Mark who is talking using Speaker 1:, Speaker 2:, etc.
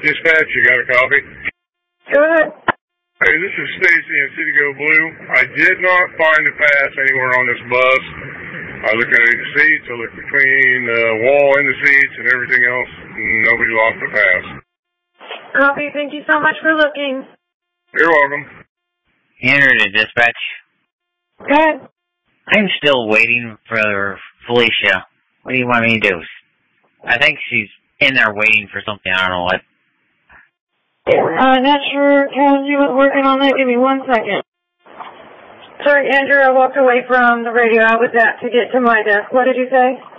Speaker 1: Dispatch, you got a copy?
Speaker 2: Go ahead.
Speaker 1: Hey, this is Stacy in City Go Blue. I did not find the pass anywhere on this bus. I looked underneath the seats, I looked between the wall and the seats and everything else. Nobody lost the pass.
Speaker 2: Copy. Thank you so much for looking.
Speaker 1: You're welcome.
Speaker 3: Henry to dispatch.
Speaker 2: Go ahead.
Speaker 3: I'm still waiting for Felicia. What do you want me to do? I think she's in there waiting for something. I don't know what.
Speaker 2: Not sure. He was working on that. Give me 1 second. Sorry, Andrew, I walked away from the radio I was at to get to my desk. What did you say?